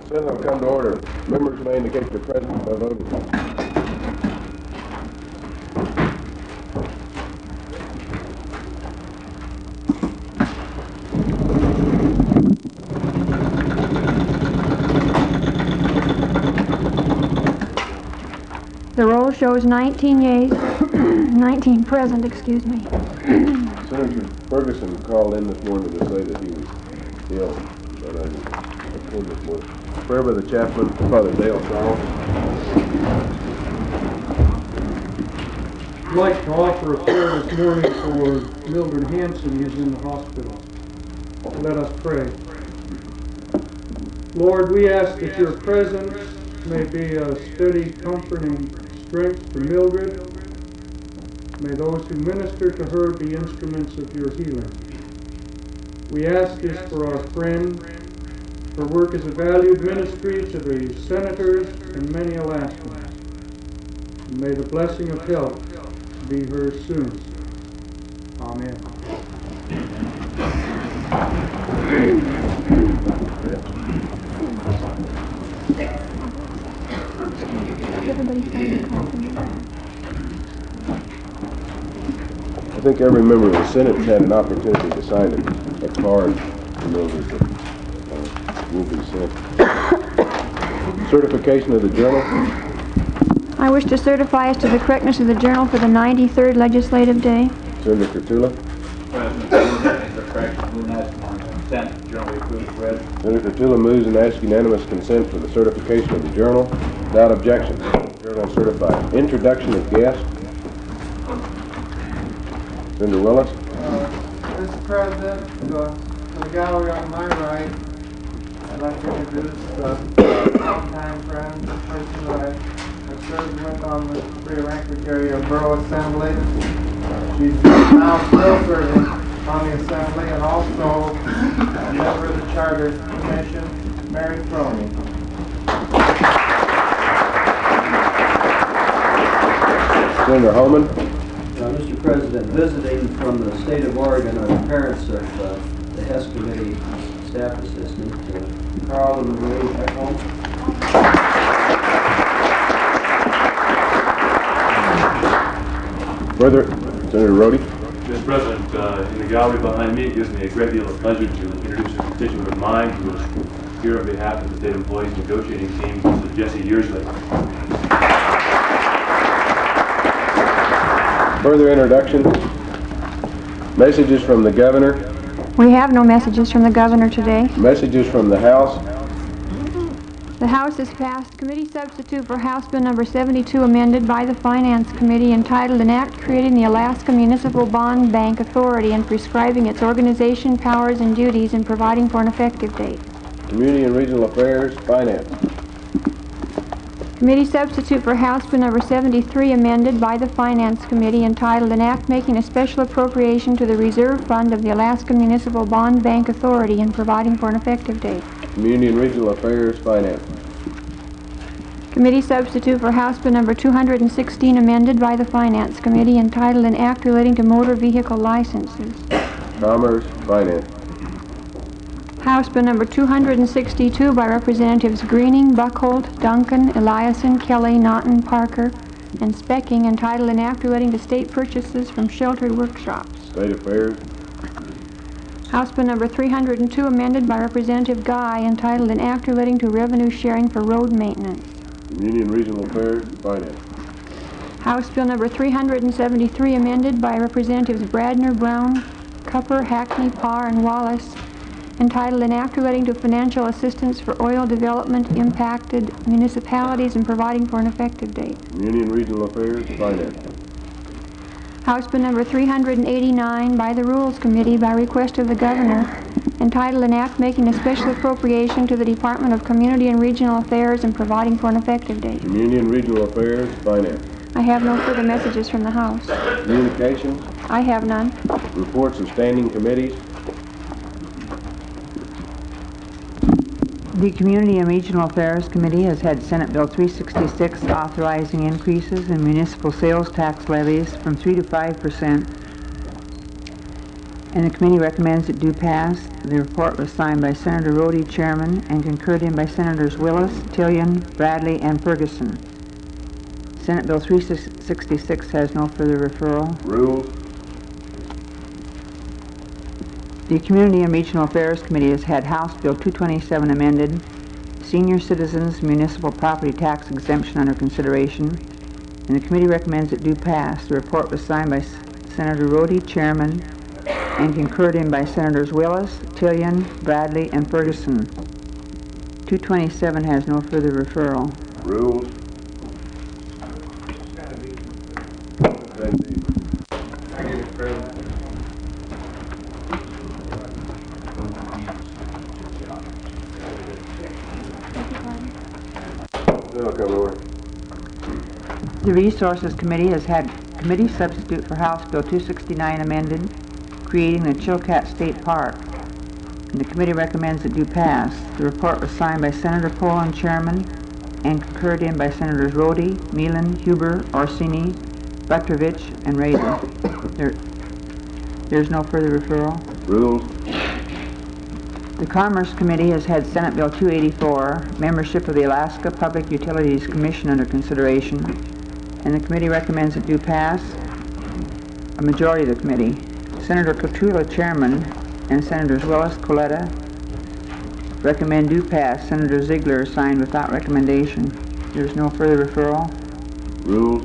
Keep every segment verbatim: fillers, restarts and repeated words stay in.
Senate will come to order. Members may indicate their presence by voting. The roll shows nineteen yeas, nineteen present, excuse me. Senator Ferguson called in this morning to say that he was ill, but I told this morning. Prayer by the chaplain, Father Dale Charles. I'd like to offer a prayer this morning for Mildred Hanson, who's in the hospital. Let us pray. Lord, we ask that your presence may be a steady, comforting strength for Mildred. May those who minister to her be instruments of your healing. We ask this for our friend. Her work is a valued ministry to the senators and many Alaskans. And may the blessing of health be hers soon. Amen. I think every member of the Senate has had an opportunity to sign a, a card for Mildred that uh, will be sent. Certification of the journal. I wish to certify as to the correctness of the journal for the ninety-third legislative day. Senator Cottula. President, the correction, move and ask for consent. Journal be approved as read. Senator Cottula moves and asks unanimous consent for the certification of the journal. Without objection. Journal certified. Introduction of guests. Senator Willis. Uh, Mister President, uh, to the gallery on my right, I'd like to introduce uh, a longtime friend, a person that I have served with on the Rio Rancho area Borough Assembly. She's now still serving on the Assembly and also a member of the Charter Commission, Mary Froney. Senator Holman. Uh, Mister President, visiting from the state of Oregon are the parents of uh, the Hess Committee staff assistant, uh, Carl and Marie Eckholm. Further, Senator Rhodey. Mister President, uh, in the gallery behind me, it gives me a great deal of pleasure to introduce a constituent of mine who is here on behalf of the state employees negotiating team, Mister Jesse Yearsley. Further introduction. Messages from the governor. We have no messages from the governor today. Messages from the House. The House has passed committee substitute for House Bill number seventy-two, amended by the Finance Committee, entitled An Act Creating the Alaska Municipal Bond Bank Authority and prescribing its organization, powers, and duties and providing for an effective date. Community and Regional Affairs, Finance. Committee substitute for House Bill number seventy-three, amended by the Finance Committee, entitled An Act Making a Special Appropriation to the Reserve Fund of the Alaska Municipal Bond Bank Authority and providing for an effective date. Community and Regional Affairs, Finance. Committee substitute for House Bill number two hundred sixteen, amended by the Finance Committee, entitled An Act Relating to Motor Vehicle Licenses. Commerce, Finance. House Bill number two hundred sixty-two by Representatives Greening, Buckholt, Duncan, Eliason, Kelly, Naughton, Parker, and Specking, entitled An Act Relating to State Purchases from Sheltered Workshops. State Affairs. House Bill number three hundred two, amended by Representative Guy, entitled An Act Relating to Revenue Sharing for Road Maintenance. Community and Regional Affairs, Finance. House Bill number three hundred seventy-three, amended by Representatives Bradner, Brown, Cupper, Hackney, Parr, and Wallace, entitled An Act Relating to Financial Assistance for Oil Development Impacted Municipalities and providing for an effective date. Community and Regional Affairs, Finance. House Bill number three hundred eighty-nine by the Rules Committee by request of the Governor, entitled An Act Making a Special Appropriation to the Department of Community and Regional Affairs and providing for an effective date. Community and Regional Affairs, Finance. I have no further messages from the House. Communications. I have none. Reports of standing committees. The Community and Regional Affairs Committee has had Senate Bill three sixty-six authorizing increases in municipal sales tax levies from three to five percent and the committee recommends it do pass. The report was signed by Senator Rhodey, Chairman, and concurred in by Senators Willis, Tillion, Bradley, and Ferguson. Senate Bill three sixty-six has no further referral. Rules. The Community and Regional Affairs Committee has had House Bill two twenty-seven amended, Senior Citizens Municipal Property Tax Exemption under consideration, and the committee recommends it do pass. The report was signed by S Senator Rhodey, Chairman, and concurred in by Senators Willis, Tillion, Bradley, and Ferguson. two twenty-seven has no further referral. Rules. I'll come over. The Resources Committee has had committee substitute for House Bill two sixty-nine amended, creating the Chilkat State Park, and the committee recommends it do pass. The report was signed by Senator Poland, Chairman, and concurred in by Senators Rhodey, Meelan, Huber, Orsini, Butrovich, and Rader. There, there's no further referral. Rules. The Commerce Committee has had Senate Bill two eighty-four, membership of the Alaska Public Utilities Commission, under consideration, and the committee recommends it do pass. A majority of the committee, Senator Cotula, Chairman, and Senators Willis, Coletta, recommend do pass. Senator Ziegler signed without recommendation. There's no further referral. Rules.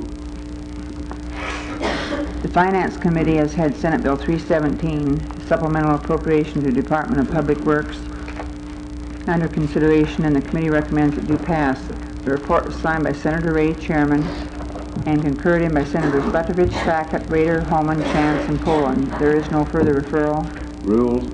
The Finance Committee has had Senate Bill three seventeen, supplemental appropriation to Department of Public Works, under consideration, and the committee recommends it do pass. The report was signed by Senator Ray, Chairman, and concurred in by Senators Butrovich, Sackett, Rader, Holman, Chance, and Poland. There is no further referral. Rules.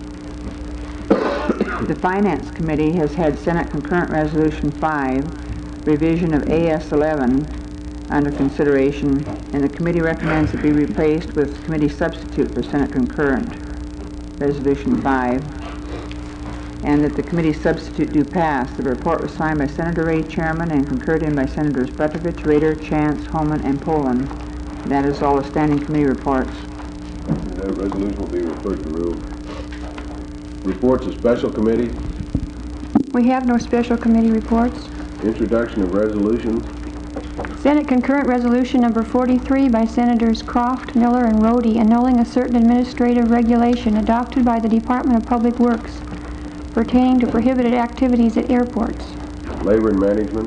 The Finance Committee has had Senate Concurrent Resolution five, revision of A S eleven, under consideration, and the committee recommends it be replaced with committee substitute for Senate Concurrent Resolution five, and that the committee substitute do pass. The report was signed by Senator Ray, Chairman, and concurred in by Senators Butrovich, Rader, Chance, Holman, and Poland. That is all the standing committee reports. That resolution will be referred to rules. Reports of special committee. We have no special committee reports. Introduction of resolutions. Senate Concurrent Resolution Number forty-three by Senators Croft, Miller, and Rhodey, annulling a certain administrative regulation adopted by the Department of Public Works pertaining to prohibited activities at airports. Labor and management.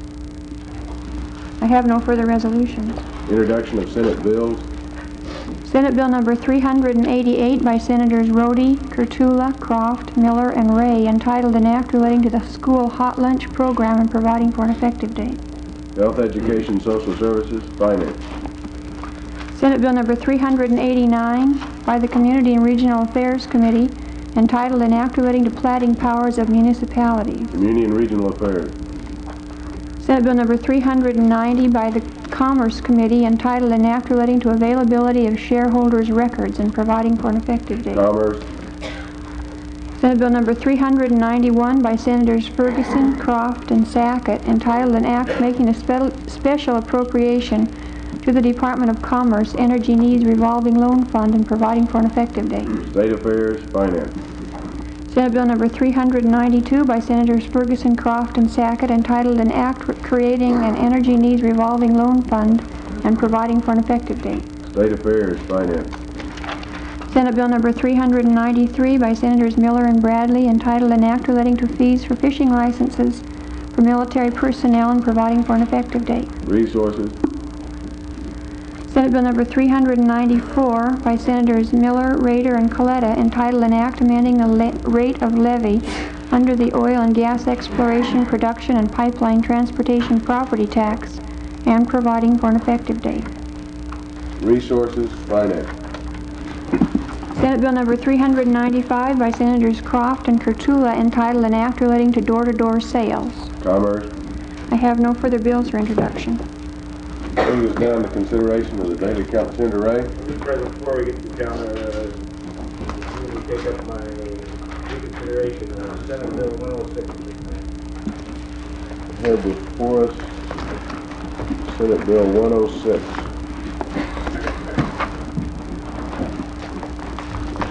I have no further resolutions. Introduction of Senate bills. Senate Bill Number three hundred eighty-eight by Senators Rhodey, Kurtula, Croft, Miller, and Ray, entitled An Act Relating to the School Hot Lunch Program and Providing for an Effective Date. Health, Education, Social Services, Finance. Senate Bill Number three hundred eighty-nine by the Community and Regional Affairs Committee, entitled An Act Relating to Platting Powers of Municipalities. Community and Regional Affairs. Senate Bill Number three hundred ninety by the Commerce Committee, entitled An Act Relating to Availability of Shareholders' Records and Providing for an Effective Date. Commerce. Senate Bill Number three hundred ninety-one by Senators Ferguson, Croft, and Sackett, entitled An Act Making a spe Special Appropriation to the Department of Commerce Energy Needs Revolving Loan Fund and Providing for an Effective Date. State Affairs, Finance. Senate Bill Number three hundred ninety-two by Senators Ferguson, Croft, and Sackett, entitled An Act Creating an Energy Needs Revolving Loan Fund and Providing for an Effective Date. State Affairs, Finance. Senate Bill Number three hundred ninety-three by Senators Miller and Bradley, entitled An Act Relating to Fees for Fishing Licenses for Military Personnel and Providing for an Effective Date. Resources. Senate Bill Number three hundred ninety-four by Senators Miller, Rader, and Coletta, entitled An Act Amending the le Rate of Levy under the Oil and Gas Exploration, Production, and Pipeline Transportation Property Tax and Providing for an Effective Date. Resources, Finance. Senate Bill Number three hundred ninety-five by Senators Croft and Kurtula, entitled An Act Relating to Door-to-Door Sales. Commerce. I have no further bills for introduction. Brings us down to consideration of the daily count. Senator Ray. Mister President, before we get to the counter, uh, let me take up my reconsideration of Senate Bill one oh six. We have before us Senate Bill one oh six.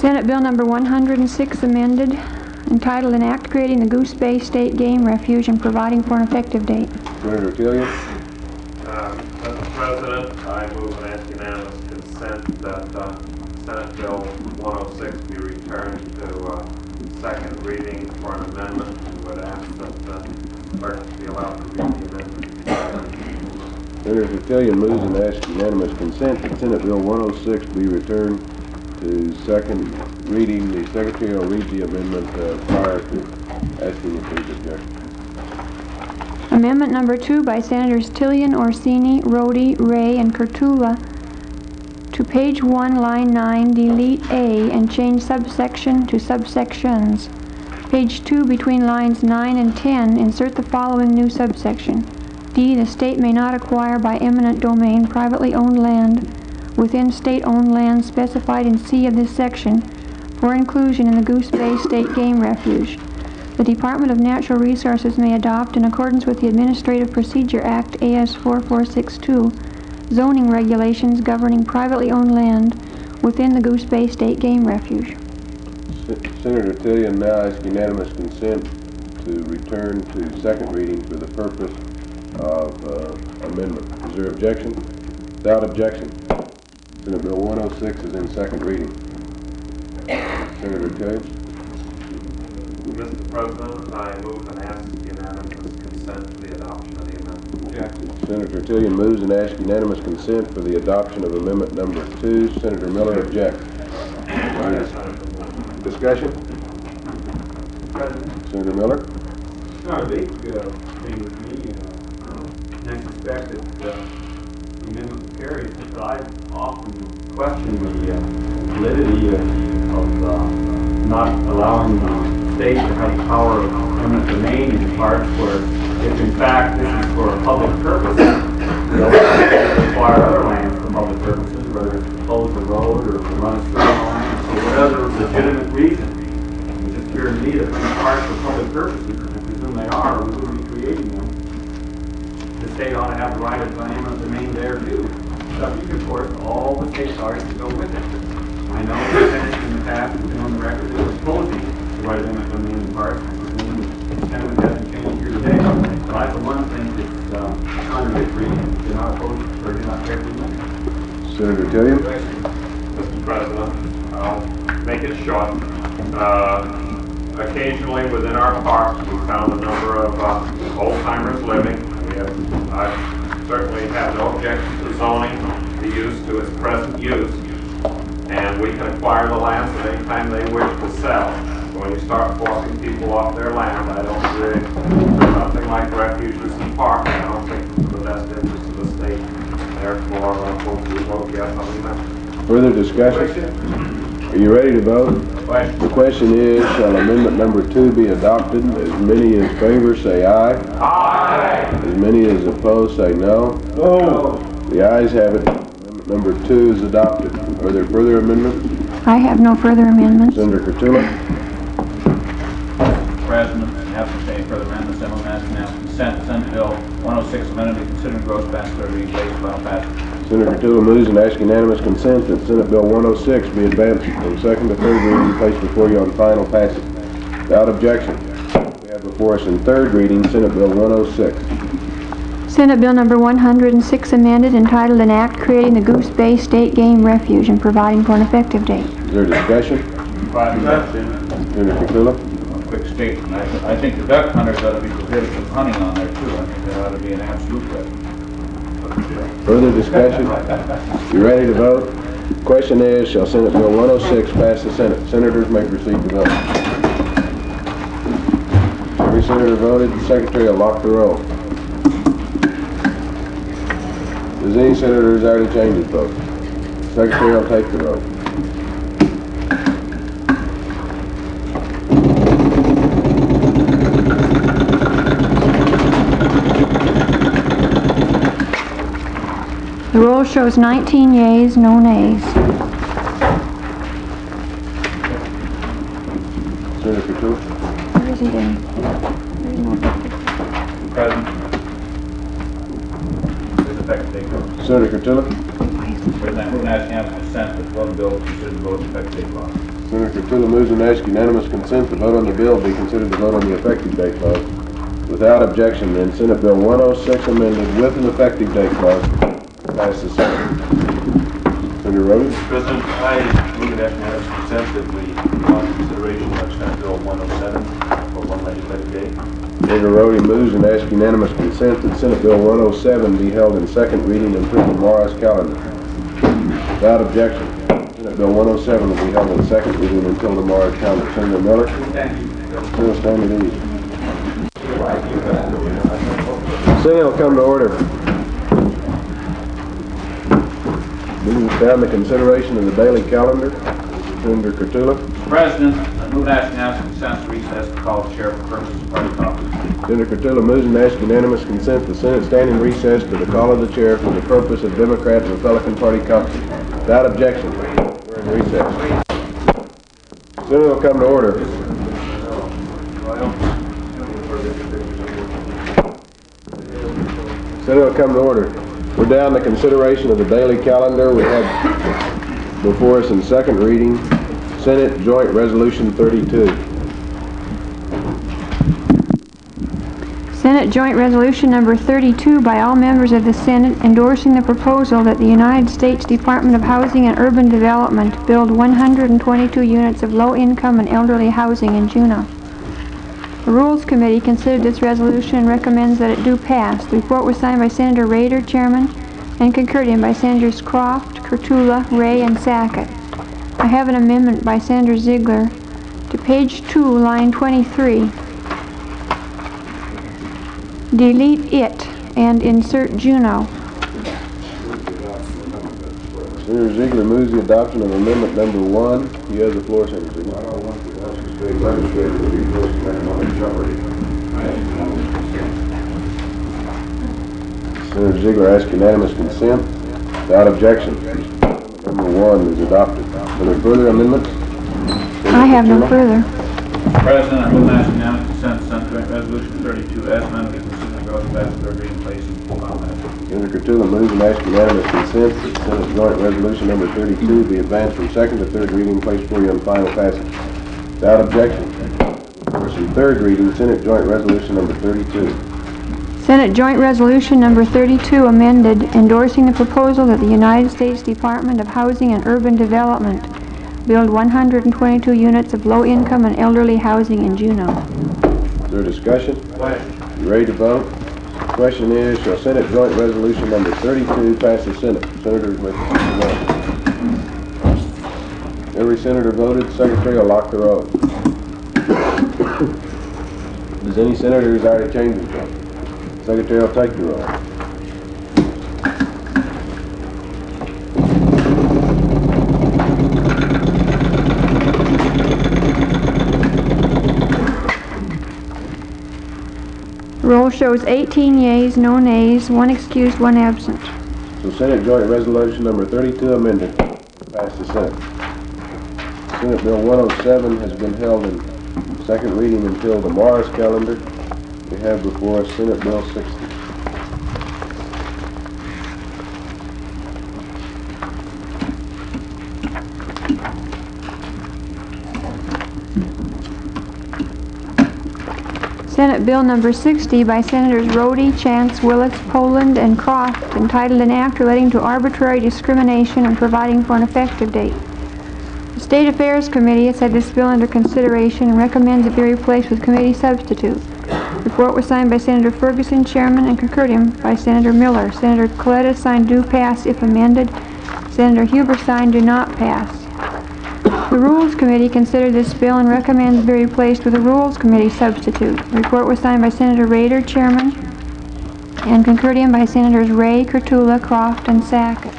Senate Bill number one hundred six amended, entitled An Act Creating the Goose Bay State Game Refuge and Providing for an Effective Date. Senator Tillian? Uh, Mister President, I move and ask unanimous consent that uh, Senate Bill one oh six be returned to uh, second reading for an amendment. We would ask that the clerk be allowed to read the amendment. Senator Tillian moves and asks unanimous consent that Senate Bill one oh six be returned to second reading. The Secretary will read the amendment uh, prior to asking if there's objection. Amendment number two by Senators Tillian, Orsini, Rhodey, Ray, and Kurtula to page one, line nine, delete A and change subsection to subsections. Page two, between lines nine and ten, insert the following new subsection. D, the state may not acquire by eminent domain privately owned land within state-owned land specified in C of this section for inclusion in the Goose Bay State Game Refuge. The Department of Natural Resources may adopt, in accordance with the Administrative Procedure Act A S forty-four sixty-two, zoning regulations governing privately owned land within the Goose Bay State Game Refuge. Senator Tillian now asks unanimous consent to return to second reading for the purpose of uh, amendment. Is there objection? Without objection, Senate Bill one oh six is in second reading. Senator Tillian? Mister President, I move and ask unanimous consent for the adoption of the amendment. Objection. Senator Tillian moves and asks unanimous consent for the adoption of amendment number two. Senator Miller objects. Discussion? President, Senator Miller? it's not a big uh, thing with me. Uh, I suspect that uh, the amendment was carried, but I've often questioned the uh, validity uh, of uh, not allowing the state to have the power of eminent domain in parts where, if in fact this is for a public purpose, they also require other land for public purposes, whether it's to close a road or to run a street line, for whatever legitimate reason. We just hear in need of these parts for public purposes, and I presume they are, or we wouldn't be creating them. The state ought to have the right of eminent domain there too, subject of course to all the safeguards that go with it. I know the Senate in the past has been on the record as opposing the right of eminent domain in parts. I presume the Senate hasn't changed here today, but I for one think it's um, contradictory and they're not opposed or they're not carefully done. Senator Tillian? Mister President, I'll make it short. Uh, occasionally within our parks, we found a number of uh, old-timers living. We have, I certainly have no objection to zoning the use to its present use, and we can acquire the lands at any time they wish to sell. When you start forcing people off their land, I don't agree. Nothing like refuges and parks. I don't think it's in the best interest of the state. Therefore, uh, we'll vote yes on the amendment. Further discussion? Are you ready to vote? Question. The question is, shall amendment number two be adopted? As many in favor say aye. Aye. As many as opposed say no. No. The ayes have it. Amendment number two is adopted. Are there further amendments? I have no further amendments. Senator Kurtula? President, absent any further amendments, I move and ask unanimous consent to Senate Bill one oh six amended to consider and gross passage third reading, place final passage. Senator Kurtula moves and asks unanimous consent that Senate Bill one oh six be advanced from second to third reading and placed before you on final passage. Without objection, we have before us in third reading Senate Bill one oh six. Senate Bill number one hundred six amended, entitled An Act Creating the Goose Bay State Game Refuge and Providing for an Effective Date. Is there discussion? Senator Kurtula? Quick statement. I, I think the duck hunters ought to be prohibited from hunting on there too. I think there ought to be an absolute limit. Further discussion? You ready to vote? Question is, shall Senate Bill one oh six pass the Senate? Senators may proceed to vote. Every senator voted, the secretary will lock the roll. Does any senator desire to change his vote? Secretary will take the vote. The roll shows nineteen yeas, no nays. Senator Kurtula? Where is he then? There is no effective. President, there's effective date. President, Senator Kurtula? I move and ask unanimous consent that one bill considered the vote effective date law. Senator Curtula moves and asks unanimous consent to vote on the bill be considered to vote on the effective date clause. Without objection, then, Senate Bill one oh six amended with an effective date clause passes second. Senator Rhodes? Mister President, I move that unanimous consent that we go on consideration of Senate Bill one oh seven for one legislative day. Senator Rhodey moves and asks unanimous consent that Senate Bill one oh seven be held in second reading and put on tomorrow's calendar. Without objection, Senate Bill one oh seven will be held in second reading until tomorrow's calendar. Senator Miller? Senate stand at ease. Senate will come to order. Moving down the consideration of the daily calendar. Senator Curtula. Mister President, I move that unanimous consent to recess the call of chair for purposes of party caucus. Senator Curtula moves and asks unanimous consent the Senate stand in recess to the call of the chair for the purpose of Democrat and Republican Party caucus. Without objection, we're in recess. Senate will come to order. Senate will come to order. We're down to consideration of the daily calendar. We have before us in second reading, Senate Joint Resolution thirty-two. Senate Joint Resolution Number thirty-two by all members of the Senate endorsing the proposal that the United States Department of Housing and Urban Development build one hundred twenty-two units of low-income and elderly housing in Juneau. The Rules Committee considered this resolution and recommends that it do pass. The report was signed by Senator Rader, Chairman, and concurred in by Senators Croft, Curtula, Ray, and Sackett. I have an amendment by Senator Ziegler to page two, line twenty-three. Delete it and insert Juneau. Senator Ziegler moves the adoption of amendment number one. You have the floor, Senator Ziegler. I don't want to ask the state legislature to be forced to make money jeopardy. Senator Ziegler asks unanimous consent. Without objection, number one is adopted. Are there further amendments? I have no further. Mister President, I move that unanimous consent to Senate Joint Resolution thirty-two as amended be considered and goes past third reading, place and full comment. Senator Curtula moves and asks unanimous consent that Senate Joint Resolution number thirty-two be advanced from second to third reading, placed for you on final passage. Without objection, first and third reading, Senate Joint Resolution number thirty-two. Senate Joint Resolution Number thirty-two amended endorsing the proposal that the United States Department of Housing and Urban Development build one hundred twenty-two units of low-income and elderly housing in Juneau. Is there discussion? You ready to vote? The question is, shall Senate Joint Resolution number thirty-two pass the Senate? Senators may vote. Every senator voted. Secretary will lock the roll. Does any senator desire to change his vote? Secretary will take the roll. Roll shows eighteen yeas, no nays, one excused, one absent. So Senate Joint Resolution number thirty-two amended passed the Senate. Senate Bill one oh seven has been held in second reading until tomorrow's calendar. We have before us Senate Bill sixty. Senate Bill Number sixty by Senators Rhodey, Chance, Willis, Poland, and Croft, entitled an act relating to arbitrary discrimination and providing for an effective date. The State Affairs Committee has had this bill under consideration and recommends it be replaced with committee substitute. The report was signed by Senator Ferguson, Chairman, and concurred in by Senator Miller. Senator Coletta signed do pass if amended. Senator Huber signed do not pass. The Rules Committee considered this bill and recommends it be replaced with a Rules Committee substitute. The report was signed by Senator Rader, Chairman, and concurred in by Senators Ray, Curtula, Croft, and Sackett.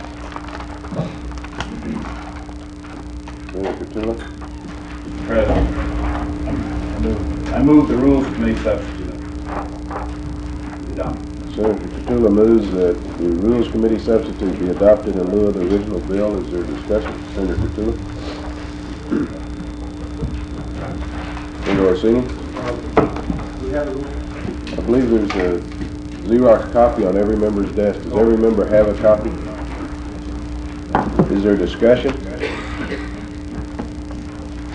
Senator Curtula. Mister President, I move, I move the Rules Committee substitute. Adopted. Senator Curtula moves that the Rules Committee substitute be adopted in lieu of the original bill. Is there discussion? Senator Curtula. Senator Orsini. I believe there's a Xerox copy on every member's desk. Does every member have a copy? Is there discussion?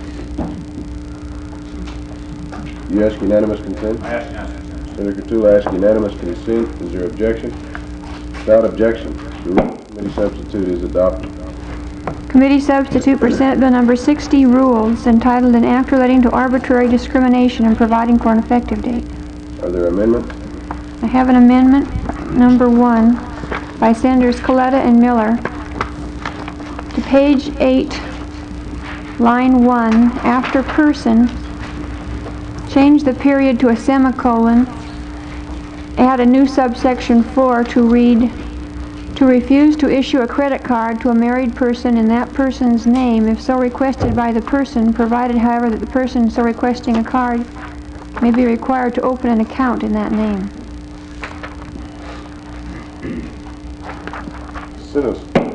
You ask unanimous consent? I ask unanimous consent. Senator Coulter asks unanimous consent. Is there objection? Without objection, the rule of committee substitute is adopted. Committee substitute for Senate Bill number sixty, rules, entitled an act relating to arbitrary discrimination and providing for an effective date. Are there amendments? I have an amendment, number one, by Senators Coletta and Miller. To page eight, line one, after person, change the period to a semicolon, add a new subsection four to read, to refuse to issue a credit card to a married person in that person's name if so requested by the person, provided, however, that the person so requesting a card may be required to open an account in that name. Senate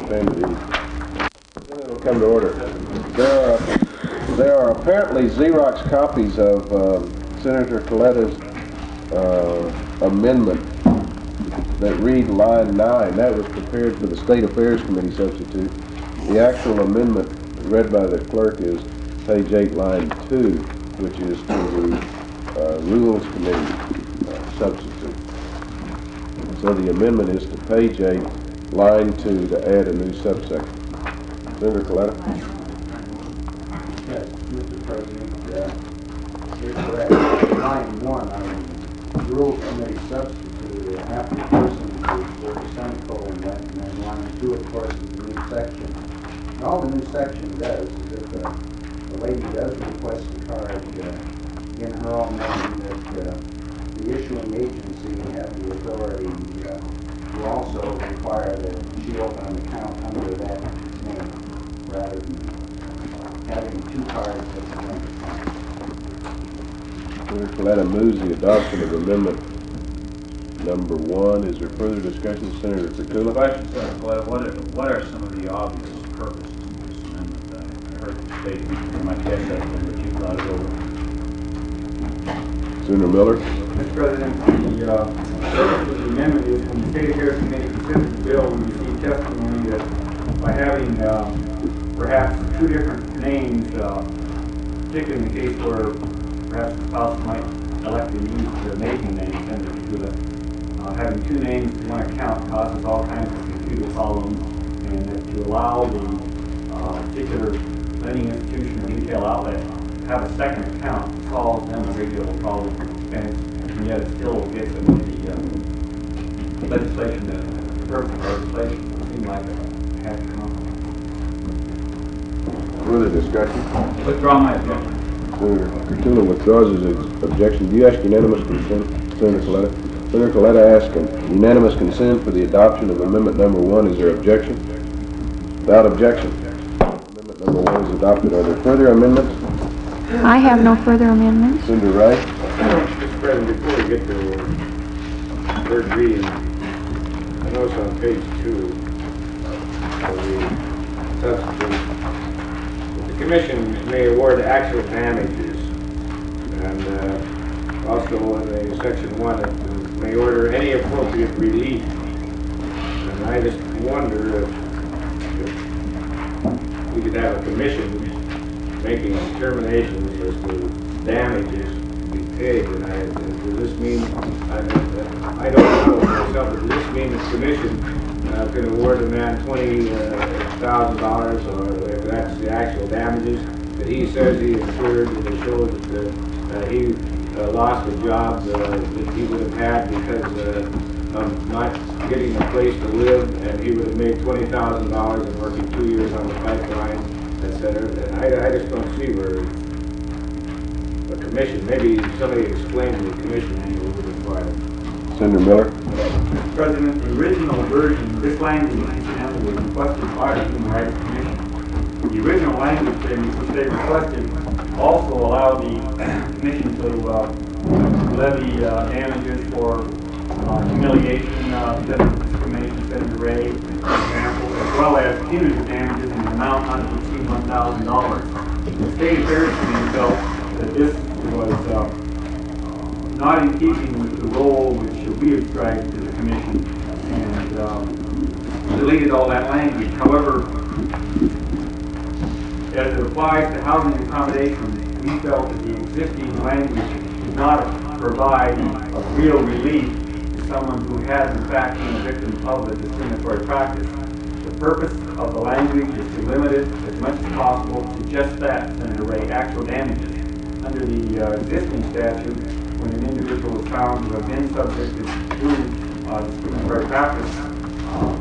will come to order. There are, there are apparently Xerox copies of uh, Senator Coletta's uh, amendment that read line nine. That was prepared for the State Affairs Committee substitute. The actual amendment read by the clerk is page eight, line two, which is to the uh, Rules Committee uh, substitute. So the amendment is to page eight, line two, to add a new subsection. Senator Coletta? Yes, Mister President, uh, you're correct. Line one, on the Rules Committee substitute, after person is where the semicolon went, and then line two, of course, is the new section. And all the new section does is if uh, the lady does request a card uh, in her own name, that uh, the issuing agency have the authority uh, to also require that she open an account under that name, rather than having two cards at the same time. Senator Coletta moves the adoption of amendment number one. Is there further discussion? Senator Coulter? Question, Senator Coletta, what are, what are some of the obvious purposes of this amendment? I heard the state, you might guess that, but you thought it over. Senator Miller? Mister President, the uh, purpose of the amendment is when the State Affairs Committee considered the bill, we received testimony that by having uh, perhaps two different names, uh, particularly in the case where perhaps the spouse might elect to use the maiden name, Senator Coulter, uh, having two names in one account causes all kinds of computer problems, and that to allow the uh, particular lending institution or retail outlet to have a second account solves them a great deal of problem and expense, and yet it still gets them the uh, legislation, the purpose of legislation. It seemed like a happy compromise. Further discussion? Withdraw my objection. Senator Coulter withdraws his objection. Do you ask unanimous consent, Senator Coletta? Senator Coletta asks unanimous consent for the adoption of amendment number one. Is there objection? Without objection, amendment number one is adopted. Are there further amendments? I have no further amendments. Senator Wright? Mister President, before we get to third reading, I notice on page two of the substitute, the Commission may award actual damages, and uh, also in the section one, it may order any appropriate relief. And I just wonder if, if we could have a commission making determinations as to damages to be paid. And I, does this mean, I, I don't know myself, but does this mean the Commission uh, can award a man twenty thousand dollars, or if that's the actual damages that he says he incurred, and it shows that uh, uh, he uh, lost a job uh, that he would have had because uh, of not getting a place to live, and he would have made twenty thousand dollars and working two years on the pipeline, et cetera. And I, I just don't see where a commission, maybe somebody explain to the Commission any what would require. Senator Miller? Mister President, the original version, this language incidentally was requested by the Human Rights Commission. The original language they, which they requested also allowed the Commission to uh, levy uh, damages for uh, humiliation, uh, discrimination, Senator Ray, for example, as well as punitive damages in an amount not to exceed one thousand dollars. The State Affairs Committee felt that this was uh, not in keeping with the role which we ascribed to the Commission, and um, deleted all that language. However, as it applies to housing accommodations, we felt that the existing language does not provide a real relief to someone who has in fact been a victim of the discriminatory practice. The purpose of the language is to limit it as much as possible to just that, Senator Ray, actual damages. Under the uh, existing statute, when an individual is found to have been subjected to uh, discriminatory practice, uh,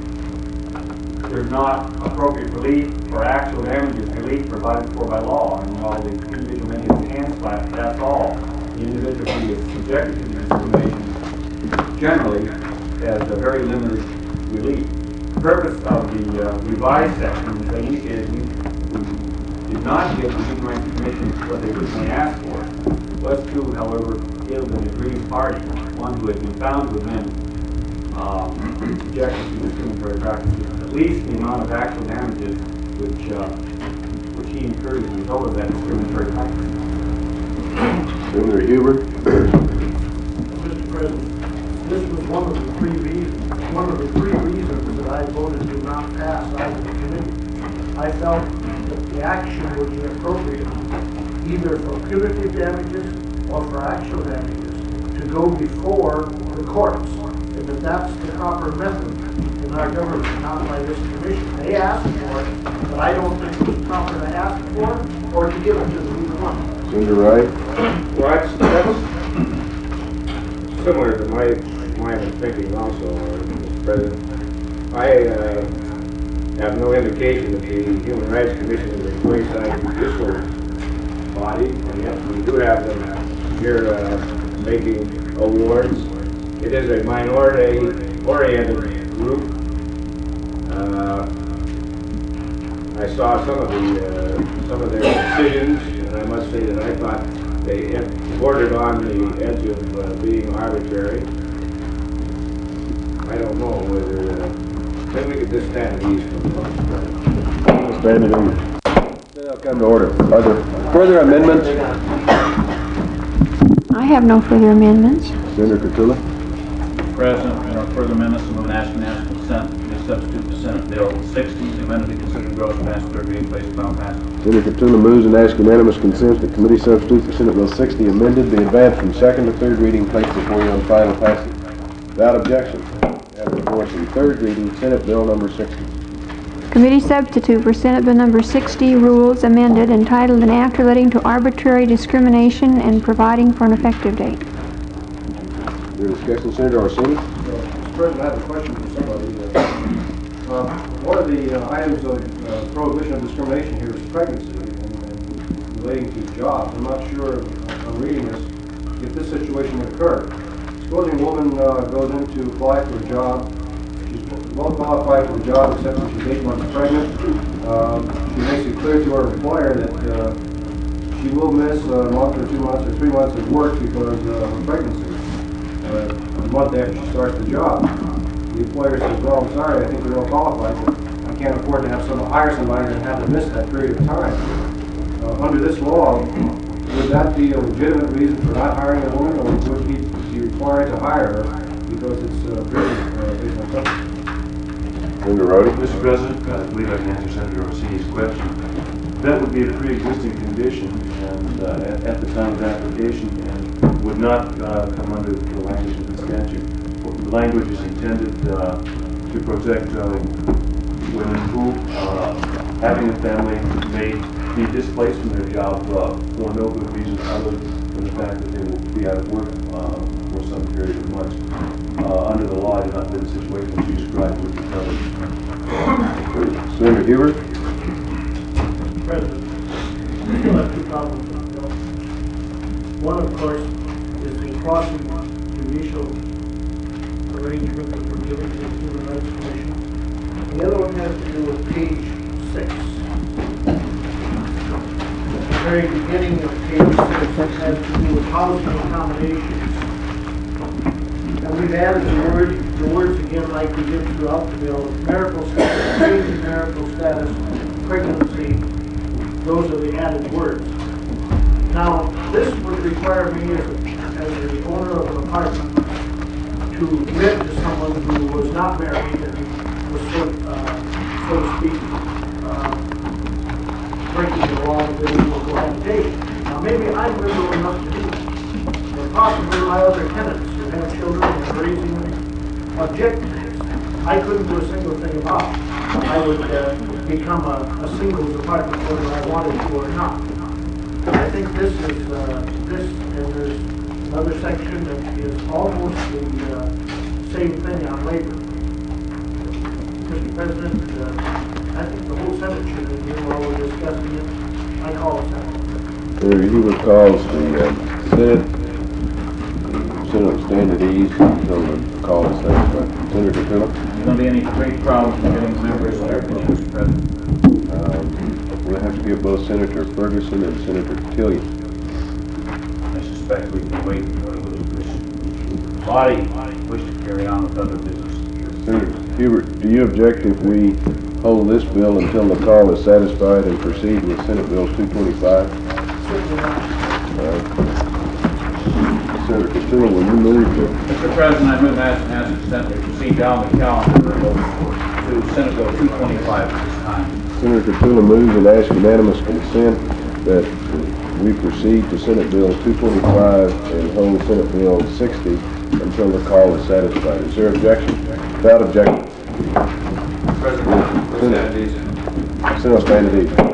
there's not appropriate relief or actual damages relief provided for by law. And while the individual may have hand slapped, that's all. The individual who is subjected to discrimination generally has a very limited relief. The purpose of the uh, revised section, as I indicated, we, we did not give the Human Rights Commission what they originally asked for, was to, however, give an aggrieved party, one who had been found to have been uh, subjected to discriminatory practices, at least the amount of actual damages which uh, which he incurred as a result of that discriminatory practice. Senator Huber. Mister President, this was one of the three reasons, one of the three reasons that I voted to not pass out of the committee. I felt that the action would be appropriate, either for punitive damages or for actual damages, to go before the courts, and that that's the proper method in our government, not by this commission. They asked for it, but I don't think it was proper to ask for it or to give it to them either one. Senator Wright. Well, that's, that's similar to my line of thinking also, uh, Mister President. I uh, have no indication that the Human Rights Commission is a wayside judicial body, and yet we do have them here uh, making awards. It is a minority-oriented group. Uh, I saw some of the uh, some of their decisions, and I must say that I thought they bordered on the edge of uh, being arbitrary. I don't know whether uh, maybe we could just stand at ease for a moment. Stand at ease. Then I'll come to order. Are there further amendments? I have no further amendments. Senator Cotula. President, there are further amendments and would ask national consent to substitute for Senate Bill sixty, the amendment be considered gross pass, third reading, placed upon passage. Senator Cotula moves and asks unanimous consent that committee substitute for Senate Bill sixty amended be advanced from second to third reading, placed before you on final passage. Without objection, have before us in third reading Senate Bill number sixty. Committee substitute for Senate Bill number sixty, rules amended, entitled an act relating to arbitrary discrimination and providing for an effective date. Your discussion, Senator Orsini. Mister President, I have a question for somebody. Uh, uh, one of the uh, items of uh, prohibition of discrimination here is pregnancy and, and relating to jobs. I'm not sure, uh, on reading this, if this situation would occur. Supposing a woman uh, goes in to apply for a job, she's well qualified for the job except that she's eight months pregnant. Um, she makes it clear to her employer that uh, she will miss a month or two months or three months of work because uh, of pregnancy. Uh, a month after she starts the job. The employer says, well, I'm sorry, I think you're well qualified, but I can't afford to have someone hire somebody and have them miss that period of time. Uh, under this law, would that be a legitimate reason for not hiring a woman, or would he be required to hire her because it's uh, driven uh, based on something? Senator Rhodey. Mister President, I believe I can answer Senator Orsini's question. That would be a pre-existing condition and uh, at, at the time of application and would not uh, come under the language of the statute. The language is intended uh, to protect uh, women who, uh, having a family, may be displaced from their job uh, for no good reason other than the fact that they will be out of work uh, for some period of months. Uh, under the law, I do not believe the situation that you described would be covered. Senator Huber. President, we still have two problems with the bill. One, of course, is the quasi-judicial arrangement that we're giving to the Human Rights Commission. The other one has to do with page six. At the very beginning of page six, it has to do with housing accommodations. And we've added the word, the words again like we did throughout the bill, marital status, change in marital status, pregnancy. Those are the added words. Now, this would require me as, a, as the owner of an apartment to rent to someone who was not married and was, so, uh, so to speak, uh, breaking the law of the legal cohabitation. Now, maybe I'm liberal enough to do that. object. I couldn't do a single thing about it. I would uh, become a, a singles apartment whether I wanted to or not. I think this is, uh, this, and there's another section that is almost the uh, same thing on labor. Mister President, uh, I think the whole Senate should be here while we're discussing it. I call it Senate. Senator Huber calls the uh, Senate. The Senate will stand at ease until the call is satisfied. Senator Tiller? There's going to be any great problems in getting members of their committee, Mister President? Um, we'll have to give both Senator Ferguson and Senator Tillian. I suspect we can wait for the body wish to carry on with other business. Senator Hubert, do you object if we hold this bill until the call is satisfied and proceed with Senate Bill two twenty-five? Certainly not. Uh, Senator Tiller, will you move to... Mister President, I move as as consent to proceed down the calendar to Senate Bill two twenty-five at this time. Senator Tiller moves and asks unanimous consent that we proceed to Senate Bill two twenty-five and hold Senate Bill sixty until the call is satisfied. Is there objection? Without objection. President, we're at ease. Senate will stand at ease.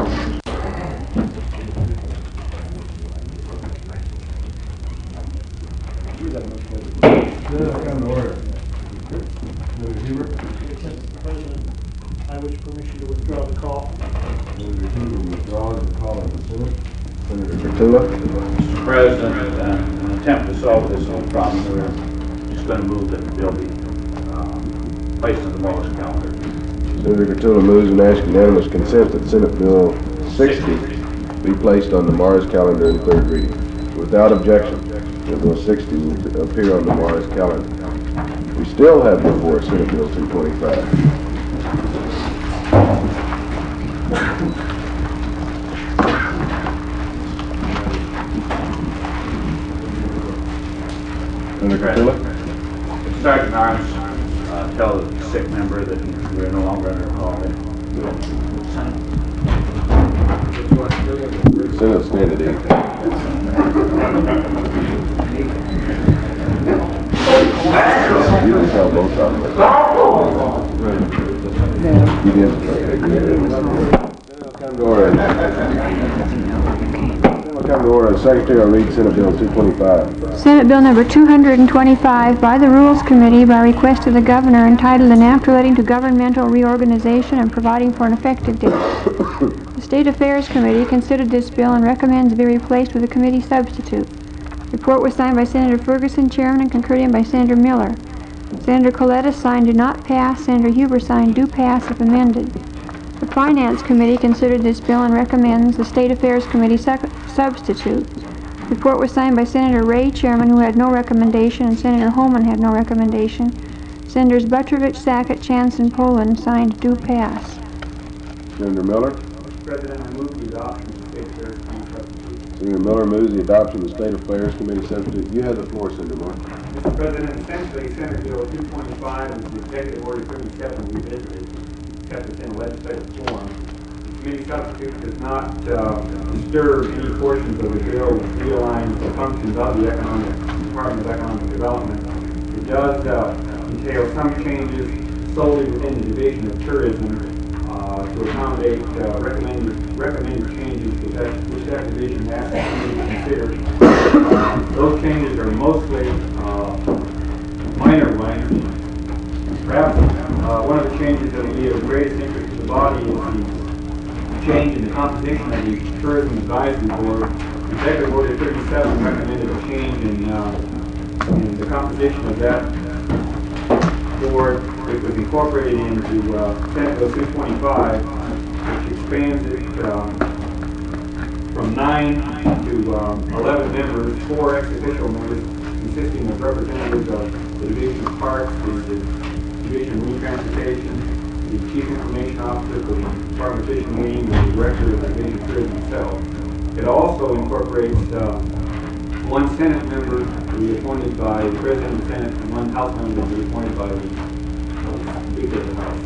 Come to order. Senator Hubert? Mister President, I wish permission to withdraw the call. Senator Hubert withdraws the call of the Senate. Senator Tiller? Mister President, uh, in an attempt to solve this whole problem, we're just going to move that the bill be uh, placed on tomorrow's calendar. Senator Tiller moves and asks unanimous consent that Senate Bill sixty be placed on tomorrow's calendar in third reading. Without objection, Senate Bill sixty will appear on tomorrow's calendar. We still have before us Senate Bill two twenty-five. Senator Tiller? Sergeant Arms, uh, tell the sick member that we're no longer under call. Senate stand at ease. You can tell both of them. You did? Okay, good. Come to order. Come to order. Secretary will read Senate Bill two twenty-five. Senate Bill number two hundred twenty-five by the Rules Committee by request of the Governor entitled an act relating to governmental reorganization and providing for an effective date. The State Affairs Committee considered this bill and recommends it be replaced with a committee substitute. Report was signed by Senator Ferguson, Chairman, and concurred in by Senator Miller. Senator Coletta signed do not pass. Senator Huber signed do pass if amended. The Finance Committee considered this bill and recommends the State Affairs Committee substitute. Report was signed by Senator Ray, Chairman, who had no recommendation, and Senator Holman had no recommendation. Senators Butrovich, Sackett, Chance, and Poland signed do pass. Senator Miller? Mister President, I move the adoption of the State Affairs Committee substitute. Senator Miller moves the adoption of the State Affairs Committee substitute. You have the floor, Senator Miller. Mister President, essentially, Senate Bill two twenty-five is the Executive Order thirty-seven revisited, kept it in legislative form. The committee substitute does not uh, disturb any portions of the bill which realigns the functions of the Economic Department of Economic Development. It does uh, entail some changes solely within the Division of Tourism uh, to accommodate uh, recommended recommended changes which that, which that division has to consider. Uh, those changes are mostly uh, minor ones. Perhaps uh, one of the changes that will be of greatest interest to the body is the change in the composition of the Tourism Advisory Board. Executive Order thirty-seven recommended a change in, uh, in the composition of that board, which was incorporated into uh, Senate Bill two twenty-five, which expands it um, from nine to um, eleven members, four ex-official members consisting of representatives of the Division of Parks, the Division of Marine Transportation, the Chief Information Officer for the Department of Fish and Game, and the Director of the Division of Tourism itself. It also incorporates uh, one Senate member to be appointed by the President of the Senate and one House member to be appointed by the Speaker of the House.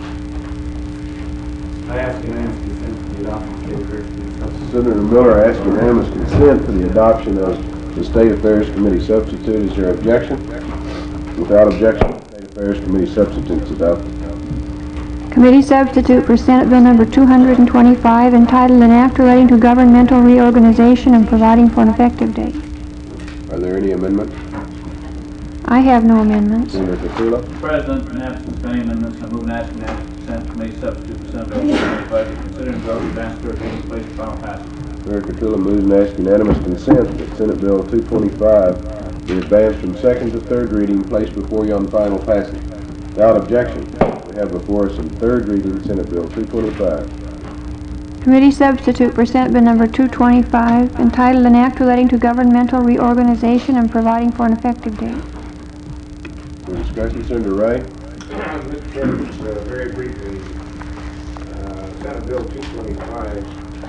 I ask unanimous consent for the adoption of the State Affairs Committee substitute. Senator Miller asks unanimous consent for the adoption of the State Affairs Committee substitute. Is there objection? Without objection, Affairs Committee substitutes adopted. Committee substitute for Senate Bill number two hundred twenty-five, entitled An Act Relating to Governmental Reorganization and Providing for an Effective Date. Are there any amendments? I have no amendments. Senator Petula? Mister President, in absence of any amendments, I move and ask unanimous consent committee substitute for Senate Bill two twenty-five to consider and vote advance third reading, place for final passage. Senator Petula moves and asks unanimous consent that Senate Bill two twenty-five be advanced from second to third reading, placed before you on final passage. Without objection, we have before us in third reading Senate Bill two twenty-five. Committee substitute for Senate Bill number two twenty-five, entitled An Act Relating to Governmental Reorganization and Providing for an Effective Date. For discussion, Senator Ray? Mister President, uh, very briefly, uh, Senate Bill two twenty-five,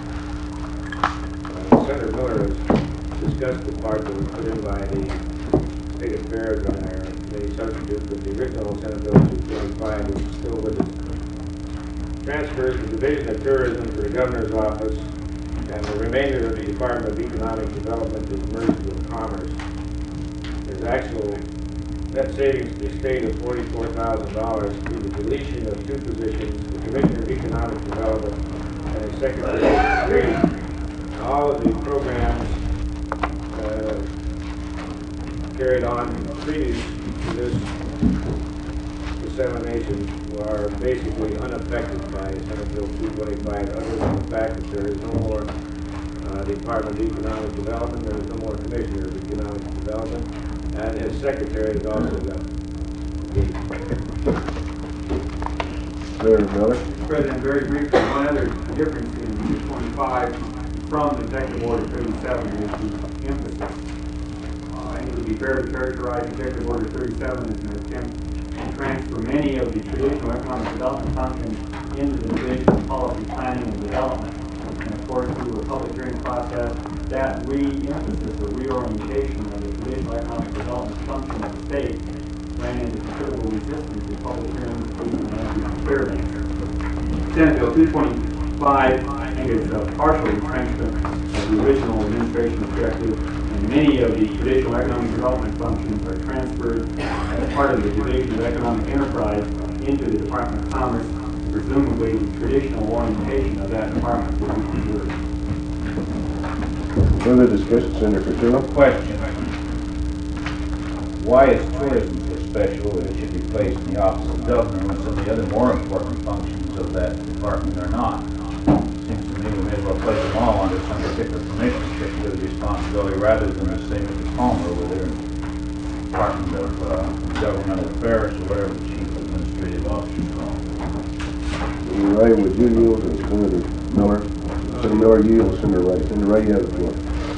uh, Senator Miller has discussed the part that was put in by the State Affairs on their committee substitute, but the original Senate Bill two twenty-five is still with us. Transfers the Division of Tourism to the Governor's Office, and the remainder of the Department of Economic Development is merged with Commerce. There's actual net savings to the state of forty-four thousand dollars through the deletion of two positions, the Commissioner of Economic Development and the Secretary of Trade. All of the programs uh, carried on previous to this dissemination are basically unaffected by Senate Bill two twenty-five, other than the fact that there is no more uh, Department of Economic Development, there is no more Commissioner of Economic Development, and his secretary has also got engaged. Senator Miller? Mister President, very briefly, one other difference in two twenty-five from Executive Order thirty-seven is the emphasis. Uh, I think it would be fair to characterize Executive Order thirty-seven as an attempt to transfer many of the traditional economic development functions into the Division of Policy Planning and Development. And of course, through a public hearing process, that re-emphasis or reorientation of the traditional economic development function of the state ran into considerable resistance in public hearings and clear answer. Senate Bill two twenty-five, I think, is a partial retrenchment of the original administration objective, and many of the traditional economic development functions are transferred as part of the Division of Economic Enterprise into the Department of Commerce. Presumably, the traditional orientation of that department will be preserved. Further discussion, Senator Petula? Question. Why is tourism so special that it should be placed in the office of the governor when some of the other more important functions of that department are not? Seems to me we may as well place them all under some particular commissionership with responsibility rather than the same as Palmer with their Department of uh, Governmental Affairs or whatever the chief administrative officer is called. Senator Ray, would you yield to Senator Miller? Senator Miller, you yield to Senator Ray. Senator Ray, you have the floor.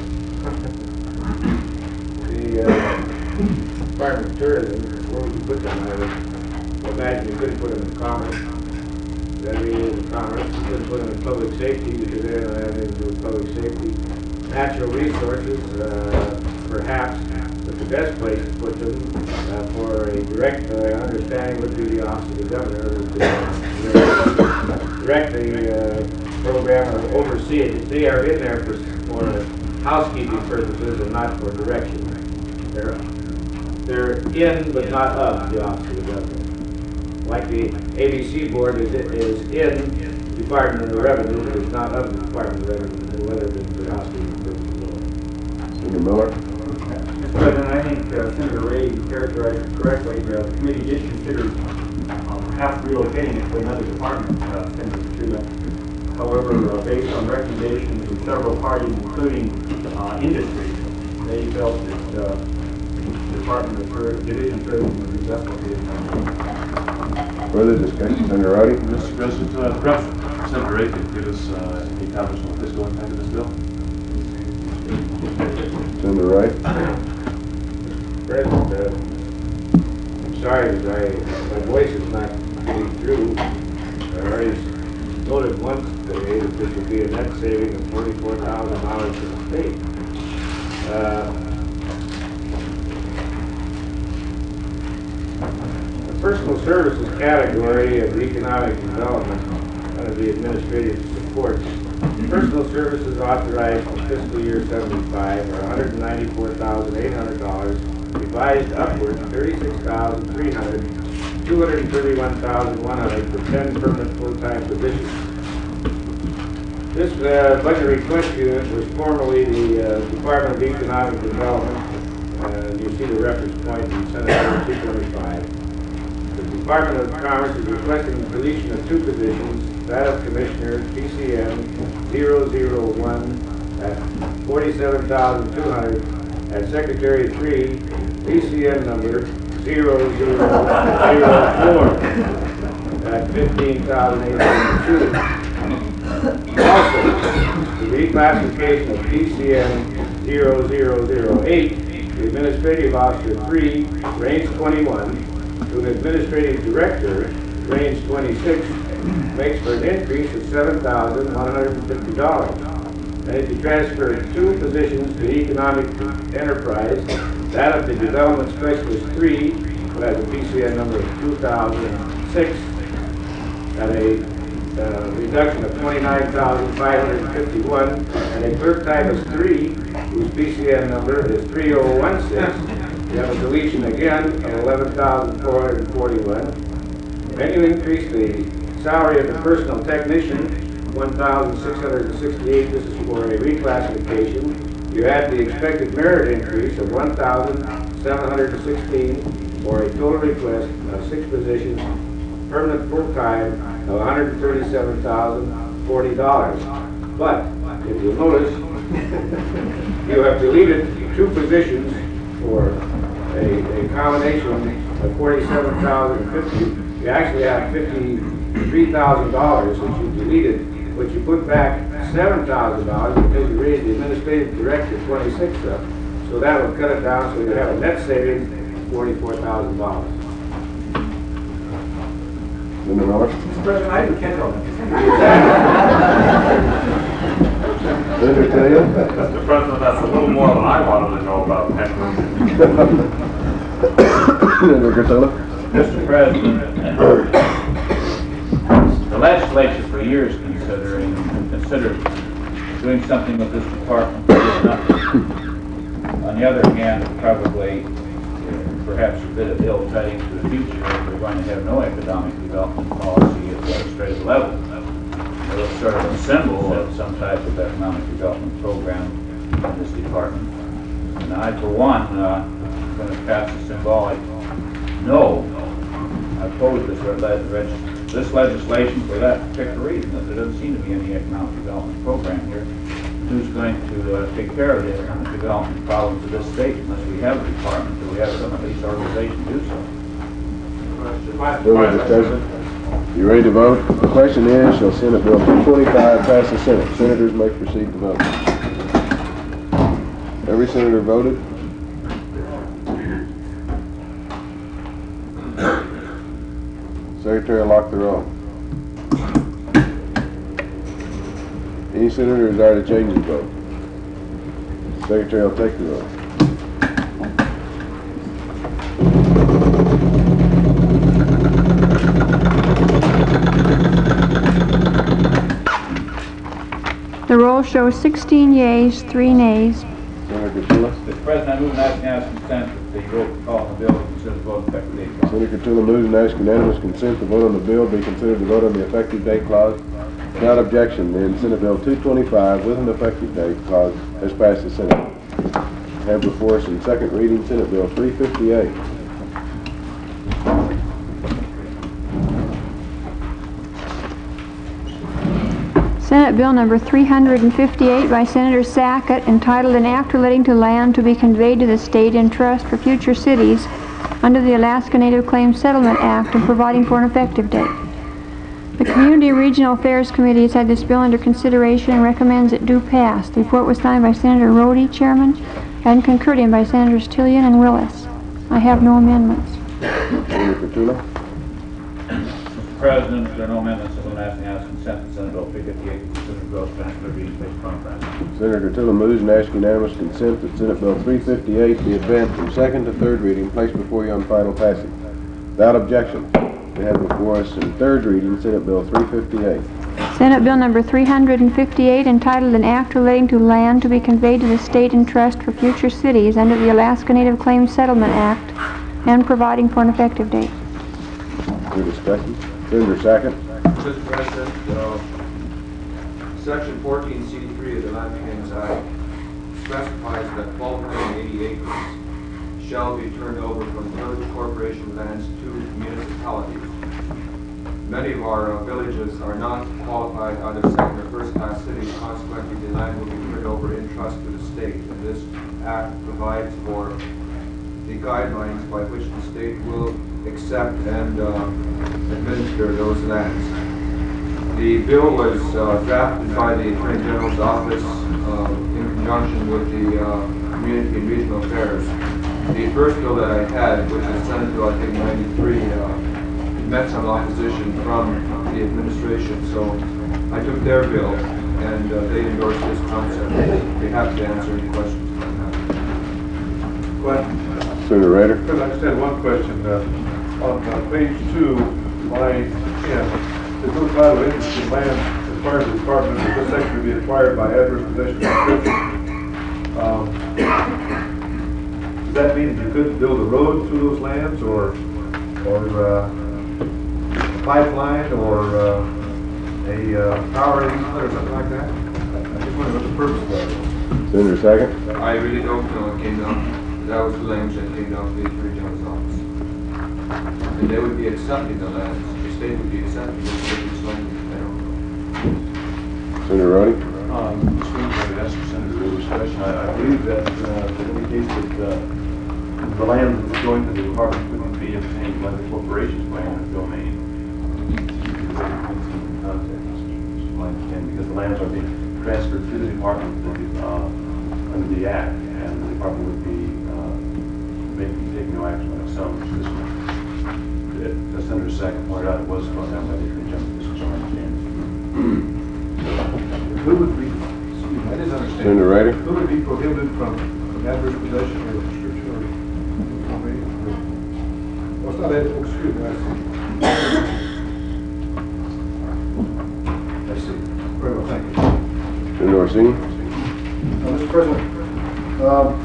The uh, Department of Tourism, where would you put them? I would imagine you couldn't put them in Commerce. That means in Commerce. You couldn't put them in Public Safety because they don't have anything to do with Public Safety. Natural Resources, uh, perhaps, but the best place to put them uh, for a direct uh, understanding would be the Office of the Governor, would uh, direct the uh, program or oversee it. They are in there for, for housekeeping purposes and not for direction. They're, they're in but not of the Office of the Governor. Like the A B C Board is, is in the Department of Revenue, but it's not of the Department of Revenue, whether it's for housekeeping purposes. Senator Miller? Mister President, I think uh, Senator Ray characterized it correctly. Uh, the committee did consider uh, perhaps relocating it to another department, uh, Senator Petula. However, uh, based on recommendations from several parties, including uh, industry, they felt that uh, the Department of Tourism, Division of Tourism would be best located. Further discussion, Senator Rowdy? Mister President, uh, perhaps Senator Ray could give us uh, any comments on the fiscal impact of this bill? Senator Ray? President, uh, I'm sorry that I, my voice is not getting through. I already noted once today that this would be a net saving of forty-four thousand dollars for the state. Uh, the personal services category of economic development under the administrative support. Personal services authorized for fiscal year seventy-five are one hundred ninety-four thousand eight hundred dollars, revised upward thirty-six thousand three hundred dollars two hundred thirty-one thousand one hundred for ten permanent full-time positions. This uh, budget request unit was formerly the uh, Department of Economic Development, and you see the reference point in Senate Bill two twenty-five. The Department of Commerce is requesting the deletion of two positions, that of Commissioner, P C M zero zero one at forty-seven thousand two hundred, and Secretary three, P C M number zero zero zero four at fifteen thousand eight hundred two. Also, the reclassification of P C M zero zero zero eight, the Administrative Officer three, range twenty-one, to an Administrative Director, range twenty-six, makes for an increase of seven thousand one hundred fifty dollars. And if you transfer two positions to Economic Enterprise, that of the Development Specialist three, who has a P C N number of two thousand six, at a uh, reduction of twenty-nine thousand five hundred fifty-one, and a clerk typist three, whose P C N number is three oh one six, you have a deletion again of eleven thousand four hundred forty-one. Then you increase the salary of the personal technician, one thousand six hundred sixty-eight, this is for a reclassification. You add the expected merit increase of one thousand seven hundred sixteen, for a total request of six positions, permanent full-time, of one hundred thirty-seven thousand forty dollars. But, if you'll notice, you have deleted two positions for a, a combination of forty-seven thousand fifty. You actually have fifty-three thousand dollars that you deleted, but you put back seven thousand dollars because you raised the Administrative Director twenty-six up. So that would cut it down, so you have a net savings of forty-four thousand dollars. Senator Miller? Mister President, I didn't catch all that. Senator Taylor? Mister President, that's a little more than I wanted to know about pensions. Senator Curtula? Mister President, the legislature for years considering considered doing something with this department, but did nothing. On the other hand, probably uh, perhaps a bit of ill tidings to the future if we're going to have no economic development policy at the legislative level. It was sort of a symbol of some type of economic development program in this department. And I, for one, uh, am going to pass a symbolic no. I oppose this, this legislation for that particular reason, that there doesn't seem to be any economic development program here. Who's going to uh, take care of the economic development problems of this state unless we have a department, or we have some of these organizations do so? Further discussion? You ready to vote? The question is, shall Senate Bill two twenty-five pass the Senate? Senators may proceed to vote. Every senator voted? Secretary will lock the roll. Any senator desire to change his vote? Secretary will take the roll. The roll shows sixteen yeas, three nays. Senator Curtula? Mister President, I move and ask unanimous consent that the roll call on the bill be considered vote effective date clause. Senator Curtula moves and asks unanimous consent to vote on the bill be considered to vote on the effective date clause. Without objection, then Senate Bill two twenty-five with an effective date clause has passed the Senate. We have before us in second reading Senate Bill three fifty-eight. Senate Bill number three hundred fifty-eight by Senator Sackett, entitled An Act Relating to Land to be Conveyed to the State in Trust for Future Cities under the Alaska Native Claims Settlement Act and providing for an effective date. The Community and Regional Affairs Committee has had this bill under consideration and recommends it do pass. The report was signed by Senator Rhodey, Chairman, and concurred in by Senators Tillian and Willis. I have no amendments. Senator Curtula? Mister President, if there are no amendments, I will ask unanimous consent to Senate Bill three fifty-eight be considered to vote effective third reading based upon president. Senator Curtula moves and asks unanimous consent that Senate Bill three fifty-eight be advanced from second to third reading, placed before you on final passage. Without objection, we have before us in third reading Senate Bill three fifty-eight. Senate Bill number three hundred fifty-eight, entitled An Act Relating to Land to be Conveyed to the State in Trust for Future Cities under the Alaska Native Claims Settlement Act and providing for an effective date. Your discussion. Senator second. Mister President, uh, Section fourteen C three of the Land Claims Act specifies that twelve hundred eighty acres shall be turned over from village corporation lands to municipalities. Many of our uh, villages are not qualified either second or first class cities, consequently the land will be turned over in trust to the state. And this act provides for the guidelines by which the state will accept and uh, administer those lands. The bill was uh, drafted by the Attorney General's office uh, in conjunction with the uh, Community and Regional Affairs. The first bill that I had, which was Senate Bill, I think ninety-three, uh, met some opposition from the administration, so I took their bill and uh, they endorsed this concept. They have to answer any questions about that. Question. Senator Rader. I just had one question. Uh, on uh, page two, line ten, there's no title of interest in land required the department of this section to be acquired by adverse possession or description. Um, does that mean that you couldn't build a road through those lands, or or uh, a pipeline, or uh, a uh, power easement, or something like that? I just wonder what the purpose of that is. Senator second. I really don't know. It came down, that was the language that came down to the Attorney General's office. And they would be accepting the lands. The state would be accepting the state's language. I don't know. Senator Roddy. Um, just wanted to ask Senator Rader's question. I, I believe that uh, that indicates that uh, the land that's going to the department couldn't be obtained by the corporation's land or domain. Because the lands are being transferred to the department uh, under the act, and the department would be uh, making take no action on its own. This one, as Senator Sack pointed out, it was brought down by the Attorney General. This was our understanding. Who would be? Excuse me, I didn't understand. Senator Rader. Who would be prohibited from, from adverse possession or restriction or, well, it's not, that- excuse me, I see. I see. Very well, thank you. Senator Orsini. Uh, Mister President,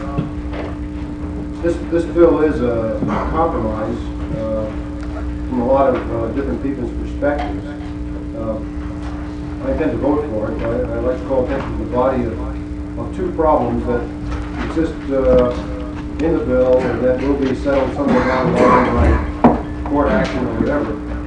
um, this, this bill is a compromise uh, from a lot of uh, different people's perspectives. Uh, I intend to vote for it. I, I'd like to call attention to the body of, of two problems that exist uh, in the bill and that will be settled somewhere down the line by court action or whatever.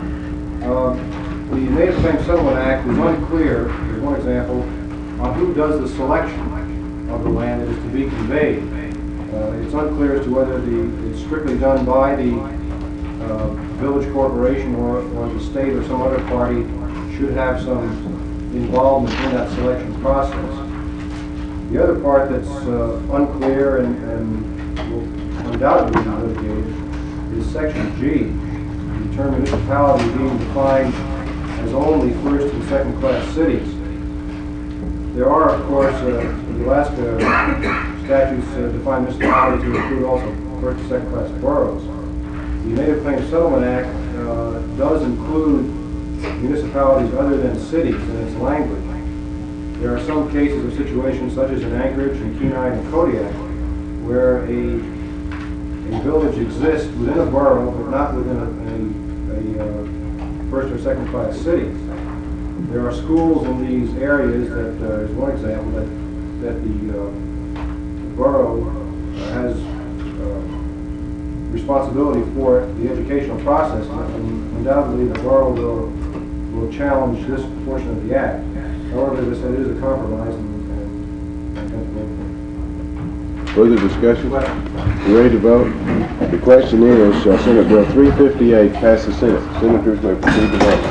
Um, the Native Claims Settlement Act is unclear, there's one example, on who does the selection of the land that is to be conveyed. Uh, it's unclear as to whether the, it's strictly done by the uh, village corporation or, or the state or some other party should have some involvement in that selection process. The other part that's uh, unclear and, and will undoubtedly be litigated is Section G, the term municipality being defined as only first and second class cities. There are, of course, uh, the Alaska statutes uh, define municipality to include also first and second class boroughs. The Native Claims Settlement Act uh, does include municipalities other than cities in its language. There are some cases or situations, such as in Anchorage and Kenai and Kodiak, where a, a village exists within a borough, but not within a, a, a uh, first or second class city. There are schools in these areas that uh, is one example that that the, uh, the borough has uh, responsibility for the educational process, and undoubtedly the borough will will challenge this portion of the act. However, as I said, it is a compromise, and, and I intend to vote for it. Further discussion? You ready to vote? The question is, shall Senate Bill three fifty-eight pass the Senate? Senators may proceed to vote.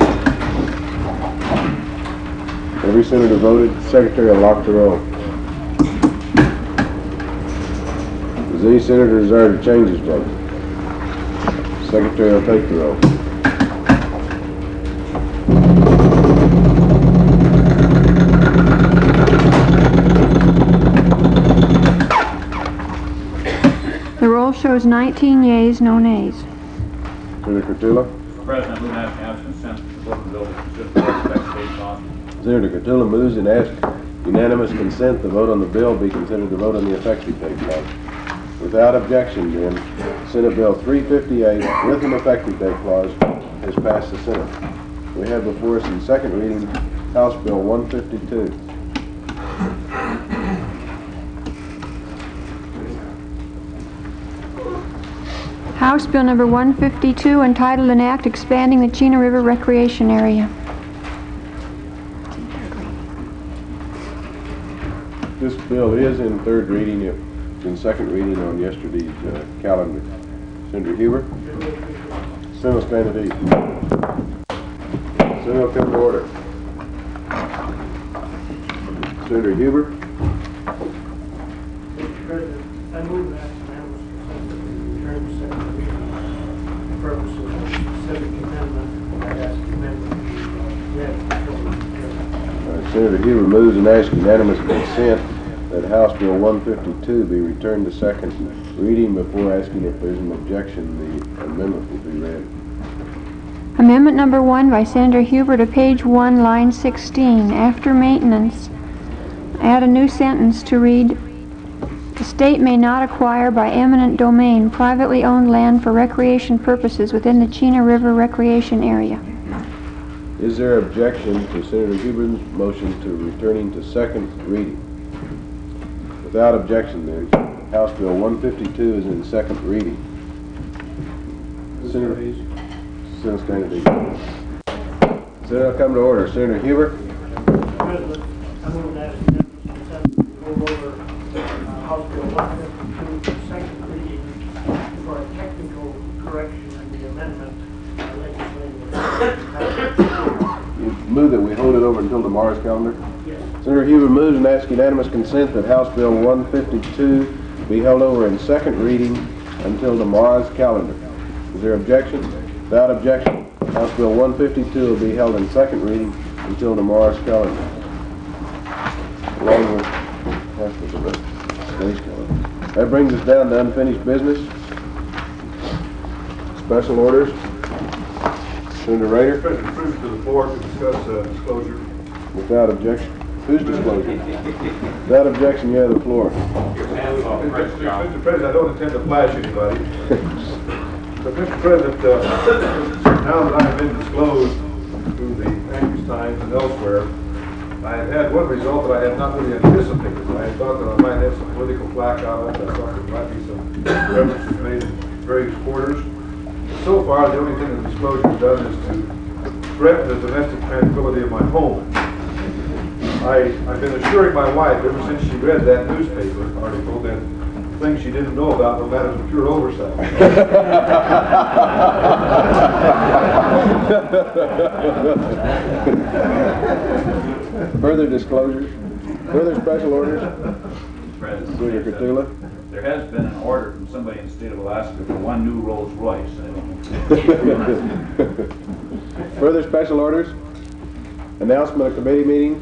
Every senator voted. Secretary will lock the roll. Does any senator desire to change his vote? Secretary will take the roll. The roll shows nineteen yeas, no nays. Senator Curtula. President, we have to have consent to both the bill to consider the respect state law. Senator Curtula moves and asks unanimous consent the vote on the bill be considered the vote on the effective date clause. Without objection, then, Senate Bill three fifty-eight with an effective date clause has passed the Senate. We have before us in second reading House Bill one fifty-two. House Bill Number one fifty-two, entitled an act expanding the Chena River Recreation Area. This bill is in third reading. It was in second reading on yesterday's uh, calendar. Senator Huber. Senate will stand at ease. Senate will come to order. Senator Huber. Mister President, I move that unanimous consent that we return to second reading for purposes of specific amendment. I ask amendment to be read before we carry. All right, Senator Huber moves and asks unanimous consent that House Bill one fifty-two be returned to second reading. Before asking if there's an objection, the amendment will be read. Amendment number one by Senator Huber to page one, line sixteen. After maintenance, add a new sentence to read, "The state may not acquire by eminent domain privately owned land for recreation purposes within the Chena River Recreation Area." Is there objection to Senator Huber's motion to returning to second reading? Without objection, then, House Bill one fifty-two is in second reading. Senator, Senator stand at ease. Senator, come to order. Senator Huber. President, I move that unanimous consent to move over uh, House Bill one fifty-two to second reading for a technical correction in the amendment uh, legislative. You move that we hold it over until tomorrow's calendar? Yes. Senator Huber moves and asks unanimous consent that House Bill one fifty-two be held over in second reading until tomorrow's calendar. Is there objection? Without objection, House Bill one fifty-two will be held in second reading until tomorrow's calendar. Along with half of the today's calendar. That brings us down to unfinished business. Special orders. Senator Rader. President, prove to the floor to discuss uh, disclosure. Without objection. Whose disclosure? Without objection, you have the floor. Mister President, I don't intend to flash anybody. But Mister President, uh, now that I have been disclosed through the Anchors Times and elsewhere, I have had one result that I had not really anticipated. I had thought that I might have some political flack out of it. I thought there might be some references made in various quarters. So far, the only thing the disclosure has done is to threaten the domestic tranquility of my home. I, I've been assuring my wife ever since she read that newspaper article that things she didn't know about no matter of pure oversight. Further disclosures? Further special orders? President, Senator Cotula? there has been an order from somebody in the state of Alaska for one new Rolls Royce. I don't know. Further special orders? Announcement of committee meetings?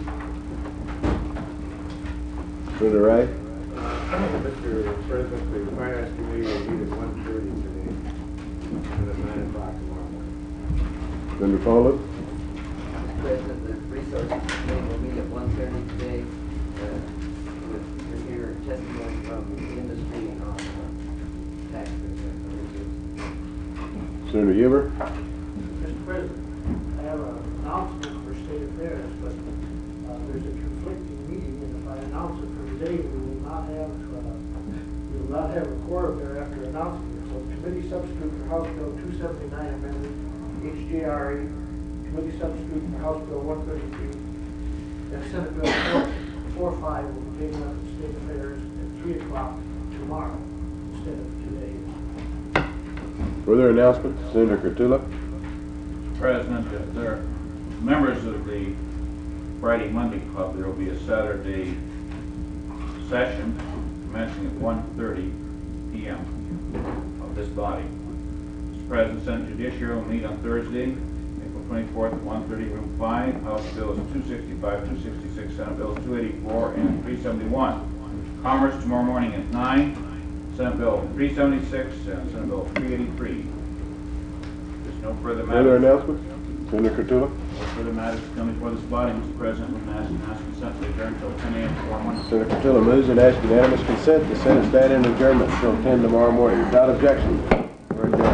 Senator Ray? Mister President, the Finance Committee will meet at one thirty today, and at nine o'clock tomorrow morning. Senator Foley? Mister President, the Resources Committee will meet at one thirty today, uh, with, to hear testimony from the industry on uh, tax returns. Senator Huber? Mister President, I have an announcement for state affairs, but uh, there's a conflicting meeting, and if I announce it for today, we will not have, uh, we will not have a quorum there after announcing it. So committee substitute for House Bill two seventy-nine amendment, H J R E, committee substitute for House Bill one thirty-three, and Senate Bill four five will be taken up in state affairs at three o'clock tomorrow instead of today. Further announcement? Senator Cotula? President, if there are members of the Friday Monday Club, there will be a Saturday session commencing at one thirty p m of this body. Mister President, Senate Judiciary will meet on Thursday, April twenty-fourth at one thirty, room five. House Bills two sixty-five, two sixty-six, Senate Bills two eighty-four, and three seventy-one. Commerce tomorrow morning at nine, Senate Bill three seventy-six, and Senate Bill three eighty-three. There's no further matters. Further announcement? Senator Cotula? No further matters to come before this body, Mister President. We ask and ask consent to adjourn until ten a m tomorrow morning. Senator Cotula moves and asks unanimous consent. The Senate stand in adjournment until ten tomorrow morning. Without objection, we're adjourned.